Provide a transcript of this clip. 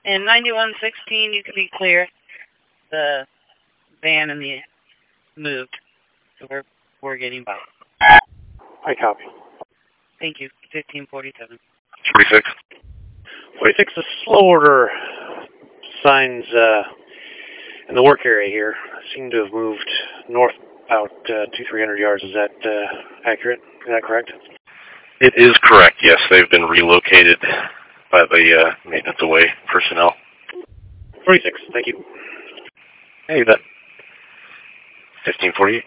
In 9116, you can be clear. The van and the moved. So we're getting by. I copy. Thank you. 1547. 46. 46 is slow order signs in the work area here. Seem to have moved north about 200-300 yards. Is that accurate? Is that correct? It is correct, yes. They've been relocated by the maintenance away personnel. 46, thank you. Hey, that 1548.